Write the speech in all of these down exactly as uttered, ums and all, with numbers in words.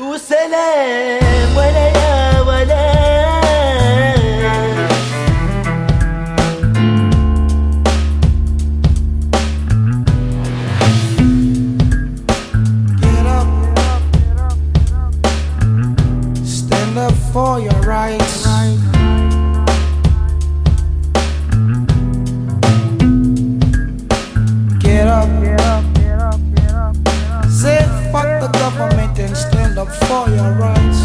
سلام ولا يا ولا. Get up, stand up for your rights. Get up, say fuck the government and stand up for your rights.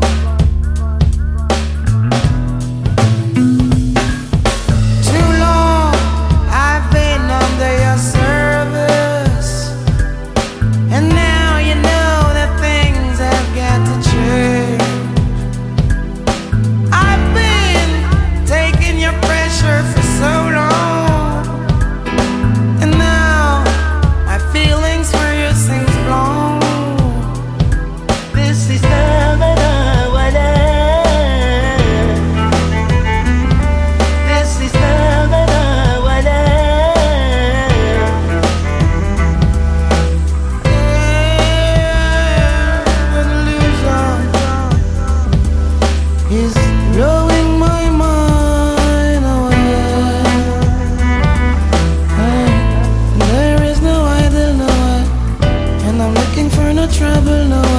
Too long I've been under your service, and now you know that things have got to change. I've been taking your pressure for so long, and now my feelings for you seems blown. This is not ولا ولا. This is not ولا ولا. Is blowing my mind away. Hey, there is no idol, no way, and I'm looking for no trouble, no